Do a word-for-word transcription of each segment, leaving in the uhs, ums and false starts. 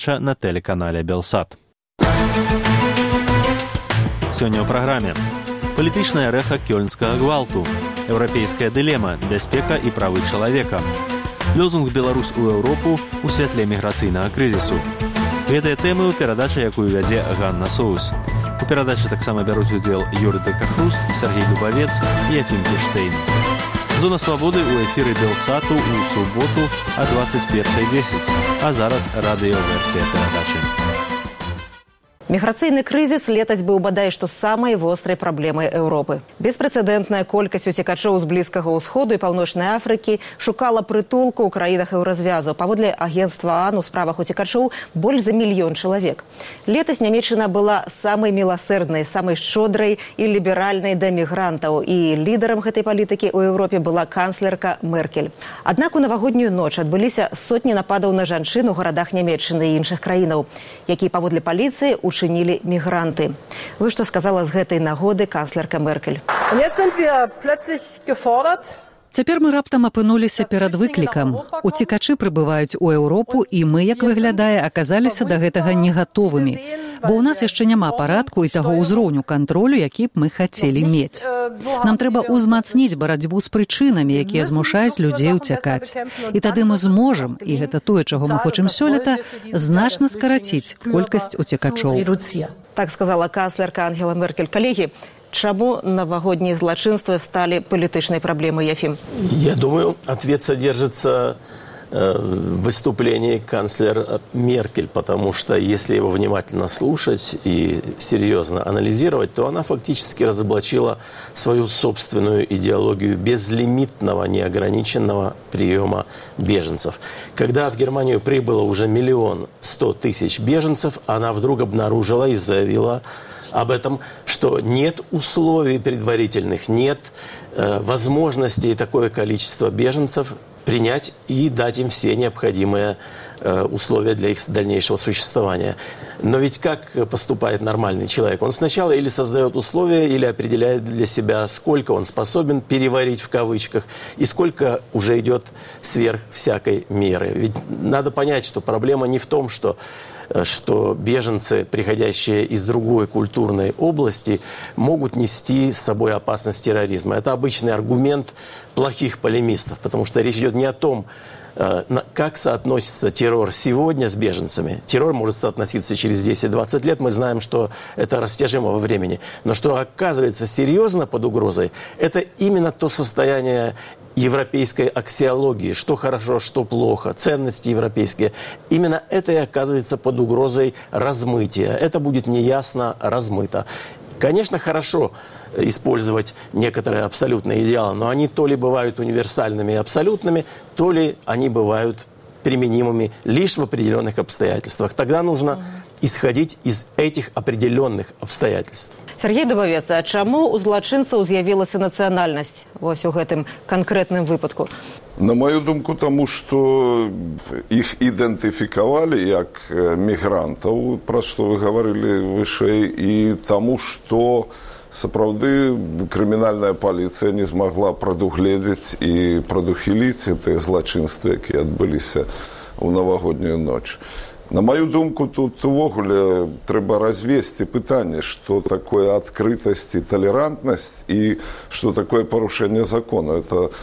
на тэлеканале Белсат. Сёння ў праграме. Палітычнае рэха кёльнскага гвалту. Еўрапейская дылема, бяспека і правы чалавека. Лёзунг «Беларусь у Еўропу» у святле міграцыйнага крызісу. Гэтыя тэмы ў перадачы, якую вядзе Ганна Соус. У перадачы таксама бяруць удзел Юрый Декахруст, Сергей Дубавец і Ефим Кіштейн. Зона свабоды ў эфіры Белсату ў суботу о двадцать первой десять. А зараз радыёверсія перадачы. Міграцыйны крызіс летась быў бадай што самай вострай праблемай Еўропы. Беспрэцэдэнтная колькасць уцекачоў з Блізкага ўсходу і Паўночнай Афрыкі шукала прытулку ў краінах еўразвязу. Паводле агенцтва ААН у справах уцекачоў больш за мільён чалавек. Летась Нямецчына была самай міласэрднай, самай шчодрай і ліберальнай да мігрантаў. І лідарам гэтай палітыкі ў Еўропе была канцлерка Меркель. Аднак у навагоднюю ноч адбыліся сотні нападаў на жанчын у гарадах Нямецчыны і іншых краінаў, якія паводле паліцыі у учынілі мігранты. Вы што сказала з гэтай нагоды канцлерка Меркель? Цяпер мы раптам апынуліся перад выклікам. Уцекачы прыбываюць у Еўропу, і мы, як выглядае, аказаліся да гэтага не гатовымі. Бо ў нас яшчэ няма парадку і таго ўзроўню кантролю, які б мы хацелі мець. Нам трэба ўзмацніць барацьбу з прычынамі, якія змушаюць людзей уцякаць. І тады мы зможам, і гэта тое, чаго мы хочам сёлета, значна скараціць колькасць уцекачоў. Так сказала канцлерка Ангела Меркель. Калегі, чему новогодние злочинства стали политичной проблемой, Ефим? Я думаю, ответ содержится э, в выступлении канцлера Меркель, потому что если его внимательно слушать и серьезно анализировать, то она фактически разоблачила свою собственную идеологию безлимитного, неограниченного приема беженцев. Когда в Германию прибыло уже миллион сто тысяч беженцев, она вдруг обнаружила и заявила об этом, что нет условий предварительных, нет э, возможности такое количество беженцев принять и дать им все необходимые э, условия для их дальнейшего существования. Но ведь как поступает нормальный человек? Он сначала или создает условия, или определяет для себя, сколько он способен переварить в кавычках, и сколько уже идет сверх всякой меры. Ведь надо понять, что проблема не в том, что что беженцы, приходящие из другой культурной области, могут нести с собой опасность терроризма. Это обычный аргумент плохих полемистов, потому что речь идет не о том, как соотносится террор сегодня с беженцами. Террор может соотноситься через десять-двадцать лет, мы знаем, что это растяжимо во времени. Но что оказывается серьезно под угрозой, это именно то состояние европейской аксиологии, что хорошо, что плохо, ценности европейские. Именно это и оказывается под угрозой размытия. Это будет неясно размыто. Конечно, хорошо использовать некоторые абсолютные идеалы, но они то ли бывают универсальными и абсолютными, то ли они бывают применимыми лишь в определенных обстоятельствах. Тогда нужно исходить из этих определенных обстоятельств. Сергей Дубавец, а чаму у злачынцаў з'явілася нацыянальнасць вось у гэтым канкрэтным выпадку? На мою думку, тому, што іх ідэнтыфікавалі як мігрантаў, пра што вы гаварылі вышэй, і таму, што сапраўды крымінальная паліцыя не змагла прадугледзець і прадухіліць гэтыя злачынствы, якія адбыліся ў навагоднюю ноч. На мою думку, тут увогуле трэба развесці пытанне, што такое адкрытасць і талерантнасць і што такое парушэнне закону. Это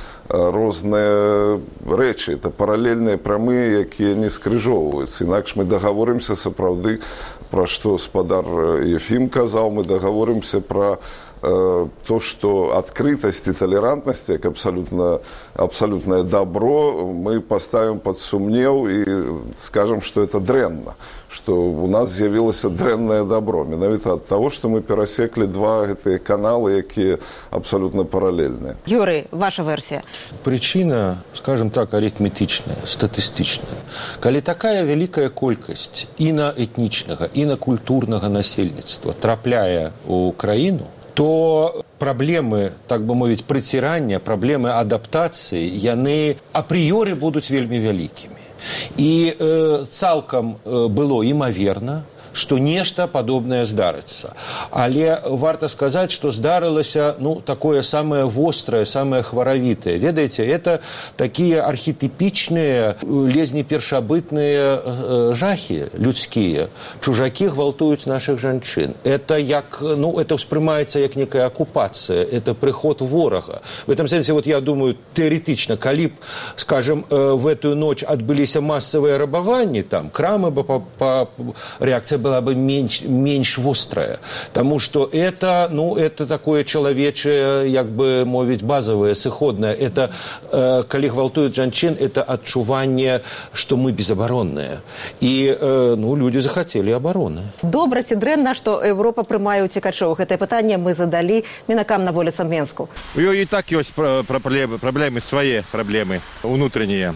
розныя рэчы, это паралельныя прамыя, якія не скрыжоўваюцца. Інакш мы дагаворымся сапраўды, пра што спадар Ефім казаў, мы дагаворымся пра то, что открытость и толерантность, как абсолютно, абсолютное добро, мы поставим под сумнев и скажем, что это дрэнна, что у нас з'явилось дрэнное добро. Менавіта от того, что мы перасекли два гэтыя каналы, якія абсолютно параллельные. Юрий, ваша версия? Причина, скажем так, арифметичная, статистичная. Калі такая великая колькасць інаэтнічнага, інакультурнага насельніцтва трапляе ў краіну, то праблемы, так бы мовіць, прыцірання, праблемы адаптацыі, яны апрыёры будуць вельмі вялікімі. І э, цалкам э, было імаверна, што нешта падобнае здарыцца. Але варта сказаць, што здарылася ну, такое самае вострае, самае хваравітае. Ведаеце, это такія архетипічныя, ледзь не першабытныя э, жахі людскія. Чужакі гвалтуюць нашых жанчын. Это, як, ну, это ўспрымаецца як некая акупацыя, это приход ворага. В этом sense, вот я думаю, теоретично, калі б, скажем, э, в эту ночь отбыліся массовые рабаванні, там, крамы бы, по, по, реакция была бы меньш, меньш вострая. Потому что это, ну, это такое человечее, як бы мовіць, базовое, сыходное. Это, э, калі гвалтуюць жанчын, это адчуванне, что мы безабаронныя. И, э, ну, люди захотели обороны. Добра ці дрэнна, што Еўропа прымае уцекачоў? Гэтае пытанне мы задалі мінакам на вуліцам Менску. У ёй і так ёсць праблемы, праблемы свае праблемы внутренние.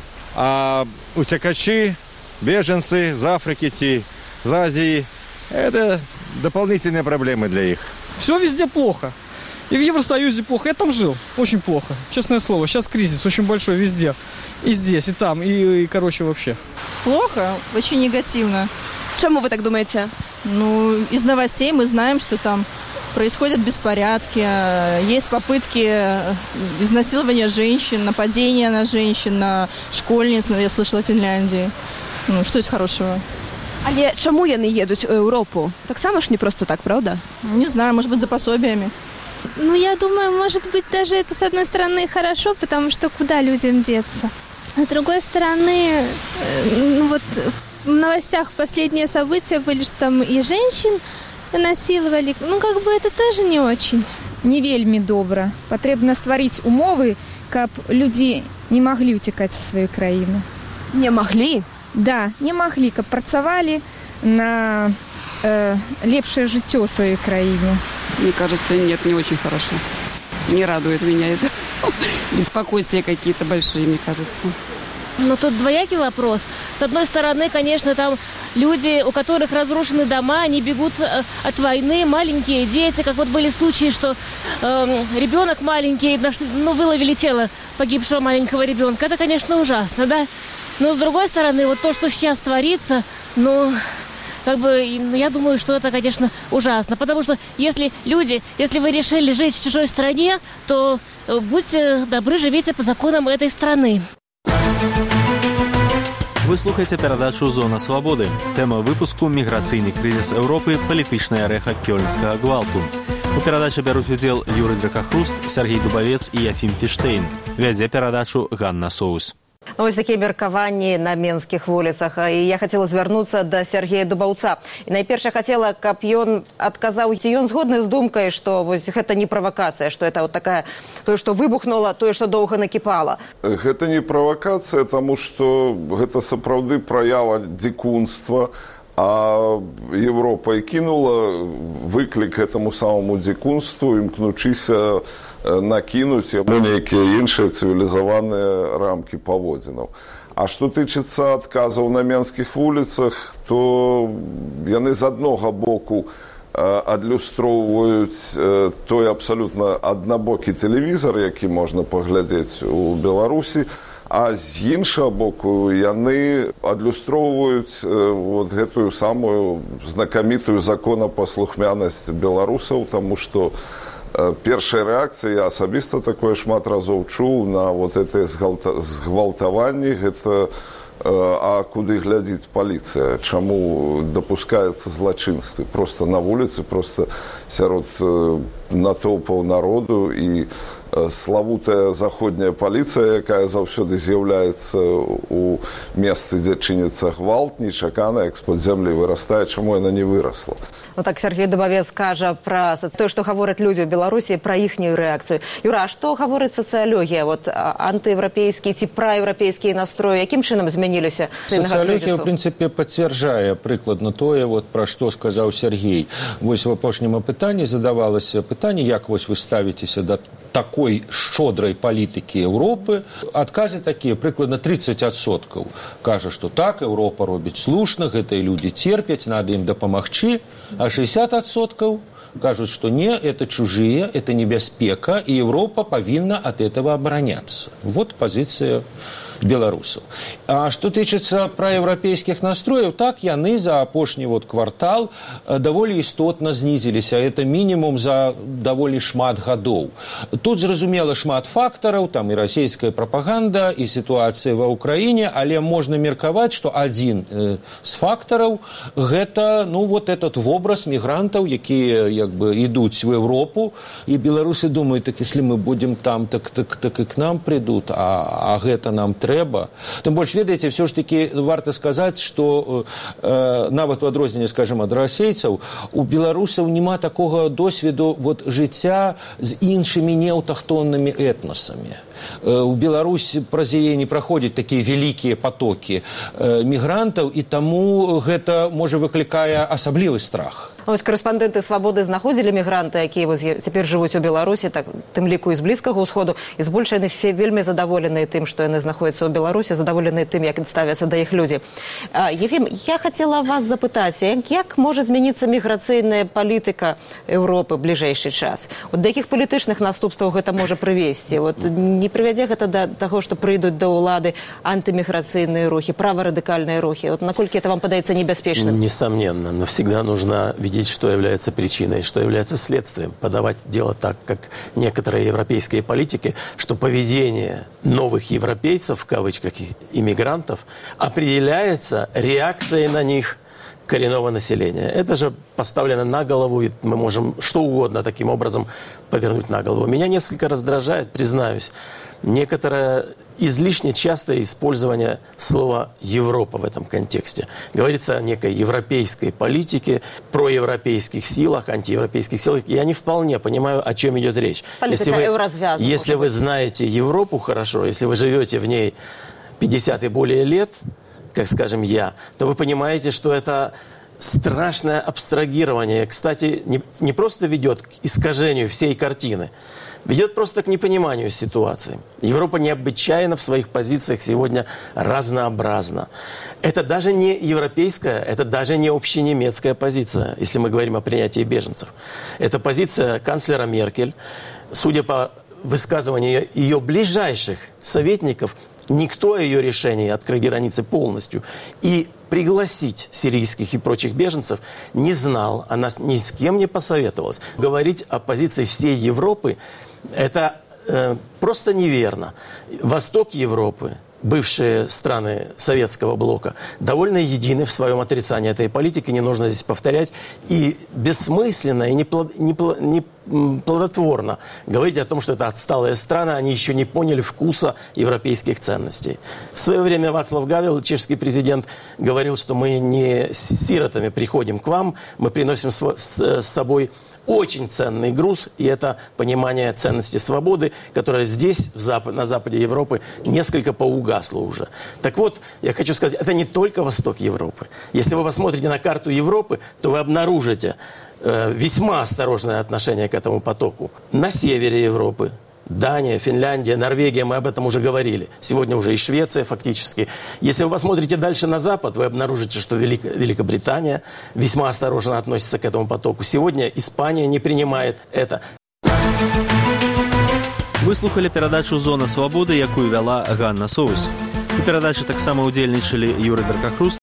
А утекачи, беженцы из Африки, из Азии, это дополнительные проблемы для их. Все везде плохо. И в Евросоюзе плохо. Я там жил. Очень плохо. Честное слово. Сейчас кризис очень большой везде. И здесь, и там, и, и короче, вообще. Плохо, очень негативно. Чему вы так думаете? Ну, из новостей мы знаем, что там происходят беспорядки, есть попытки изнасилования женщин, нападения на женщин, на школьниц, я слышала, в Финляндии. Ну, что из хорошего? Але чому яны едуць у Европу? Так само ж не просто так, правда? Не знаю, может быть, за пособиями. Ну, я думаю, может быть, даже это, с одной стороны, хорошо, потому что куда людям деться? А с другой стороны, ну, вот в новостях последние события были, что там и женщин насиловали. Ну, как бы это тоже не очень. Не вельмі добра. Патрэбна стварыць умовы, каб людзі не маглі ўцякаць са сваёй краіны. Не маглі? Да, не маглі, каб працавалі на э, лепшее жыццё в своей краине. Мне кажется, нет, не очень хорошо. Не радует меня это. Беспокойствия какие-то большие, мне кажется. Но тут двоякий вопрос. С одной стороны, конечно, там люди, у которых разрушены дома, они бегут от войны, маленькие дети, как вот были случаи, что э, ребенок маленький, ну, выловили тело погибшего маленького ребенка. Это, конечно, ужасно, да? Но с другой стороны, вот то, что сейчас творится, ну, как бы, я думаю, что это, конечно, ужасно. Потому что если люди, если вы решили жить в чужой стране, то будьте добры, живите по законам этой страны. Вы слухаеце перадачу «Зона свабоды». Тэма выпуску «Міграцыйны крызіс Еўропы. Палітычная рэха кёльнскага гвалту». У перадачы бяруць удзел Юрый Дракахруст, Сергей Дубавец і Яфім Фіштейн. Вядзе перадачу Ганна Соус. Ну, вось такія меркаванні на менскіх вуліцах. І я хацела звярнуцца да Сергея Дубаўца. І найперш я хацела, каб ён адказаў, ці ён згодны з думкай, што вось гэта не правакацыя, што это вот такая, тое, што выбухнула, тое, што доўга накіпала. Гэта не правакацыя, таму што гэта сапраўды праява дзікунства, а Европа і кінула выклік гэтаму самому дзікунству, імкнучыся накінуць яму нейкія іншыя цывілізаваныя рамкі паводзінаў. А што тычыцца адказаў на менскіх вуліцах, то яны з аднога боку адлюстроўваюць той абсалютна аднабокі тэлевізар, які можна паглядзець у Беларусі, а з іншага боку яны адлюстроўваюць вот гэтую самую знакамітую законапаслухмянасць беларусаў, таму што першая рэакцыя, я асабіста такое шмат разоў чуў на вот гэтыя згвалтаванні, гэта а куды глядзіць паліцыя, чаму дапускаецца злачынствы проста на вуліцы, проста сярод натоўпаў народу, і славутая заходняя паліцыя, якая заўсёды з'яўляецца у месцы, дзе чыніцца гвалт, нечакана, як з-пад зямлі вырастае, чаму яна не вырасла. Ну так Сергей Дубавец кажа пра тое, што гавораць людзі ў Беларусі, пра іхнюю рэакцыю. Юра, а што гаворыць сацыялогія? Вот антыеўрапейскія ці праеўрапейскія настроі, якім чынам змяніліся? Сацыялогія, в прынцыпе, пацвярджае прыкладна тое, вот, пра што сказаў Сергей. Вось в апошнім апытанні задавалася пытанне, як вось вы ставіцеся да такой шчодрай палітыкі Еўропы. Адказы такія, прыкладна тридцать адсоткаў. Кажа, што так, Еўропа робіць слушна, гэтыя людзі церпяць, надо ім дапамагчы, а шестьдесят адсоткаў кажут, что не, это чужие, это небяспека, и Европа повинна от этого обороняться. Вот позиция беларусаў. А што тычыцца праеўрапейскіх настрояў, так яны за апошні вот квартал даволі істотна знізіліся. Это мінімум за даволі шмат гадоў. Тут, зразумела, шмат фактараў, там і расійская прапаганда, і сітуацыя ва ўкраіне, але можна меркаваць, што адзін э, з фактараў гэта, ну, вот этот вобраз мігрантаў, якія, як бы, ідуць в Европу, і беларусы думаюць, так, если мы будем там, так, так, так і к нам придут, а, а гэта нам трэба. Тым больш, ведаеце, все ж таки варта сказаць, што э, нават у адрозненне, скажем, ад расейцаў, у беларусаў няма такога досведу вот, жыцця з іншымі неаўтахтоннымі этнасамі. У Беларусі праз яе не праходзяць такія вялікія потокі э, мігрантаў, і таму гэта, можа, выклікае асаблівы страх. Ось корэспандэнты «Свабоды» знаходзілі мігранты, якія вось цяпер жывуць у Беларусі, так, тым ліку і з Блізкага ўсходу, і збольшага яны вельмі задаволеныя тым, што яны знаходзяцца ў Беларусі, задаволеныя тым, як ставяцца да іх людзі. Ефім, я хацела вас запытаць, як можа змяніцца міграцыйная палітыка Еўропы бліжэйшы час? От да якіх палітычных наступстваў гэта можа прывесці? Вот не прывядзе гэта да таго, што прыйдуць да ўлады антыміграцыйныя рухі, праворадыкальныя рухі? Вот наколькі это вам падаецца небяспечным? Несомненно, но всегда нужно видеть, что является причиной, что является следствием. Подавать дело так, как некоторые европейские политики, что поведение новых европейцев, в кавычках, иммигрантов, определяется реакцией на них коренного населения. Это же поставлено на голову, и мы можем что угодно таким образом повернуть на голову. Меня несколько раздражает, признаюсь, некоторое излишне частое использование слова «Европа» в этом контексте. Говорится о некой европейской политике, проевропейских силах, антиевропейских силах. Я не вполне понимаю, о чем идет речь. Политика если вы, если вы знаете Европу хорошо, если вы живете в ней пятьдесят и более лет, как, скажем, я, то вы понимаете, что это страшное абстрагирование, кстати, не, не просто ведет к искажению всей картины, ведет просто к непониманию ситуации. Европа необычайно в своих позициях сегодня разнообразна. Это даже не европейская, это даже не общенемецкая позиция, если мы говорим о принятии беженцев. Это позиция канцлера Меркель. Судя по высказыванию ее ближайших советников, никто о ее решении открыть границы полностью и пригласить сирийских и прочих беженцев не знал, она ни с кем не посоветовалась. Говорить о позиции всей Европы – это э, просто неверно. Восток Европы, бывшие страны советского блока, довольно едины в своем отрицании этой политики, не нужно здесь повторять, и бессмысленно и неплодотворно говорить о том, что это отсталые страны, они еще не поняли вкуса европейских ценностей. В свое время Вацлав Гавел, чешский президент, говорил, что мы не с сиротами приходим к вам, мы приносим с собой очень ценный груз, и это понимание ценности свободы, которое здесь, в Запад, на западе Европы, несколько поугасло уже. Так вот, я хочу сказать, это не только восток Европы. Если вы посмотрите на карту Европы, то вы обнаружите э, весьма осторожное отношение к этому потоку. На севере Европы Дания, Финляндия, Норвегия, мы об этом уже говорили. Сегодня уже и Швеция фактически. Если вы посмотрите дальше на запад, вы обнаружите, что Велик... Великобритания весьма осторожно относится к этому потоку. Сегодня Испания не принимает это. Вы слухали перадачу «Зона свободы», якую вяла Ганна Соус. У перадачы таксама удзельнічалі Юрый Даркахруст,